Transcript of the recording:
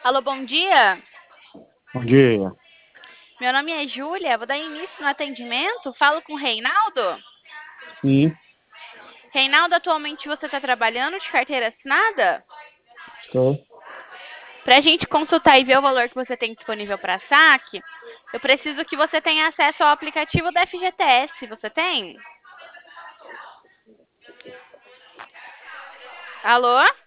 Alô, bom dia. Bom dia. Meu nome é Júlia, vou dar início no atendimento. Falo com o Reinaldo. Sim, Reinaldo, atualmente você está trabalhando de carteira assinada? estou. Para a gente consultar e ver o valor que você tem disponível para saque, eu preciso que você tenha acesso ao aplicativo da FGTS. Você tem? Alô?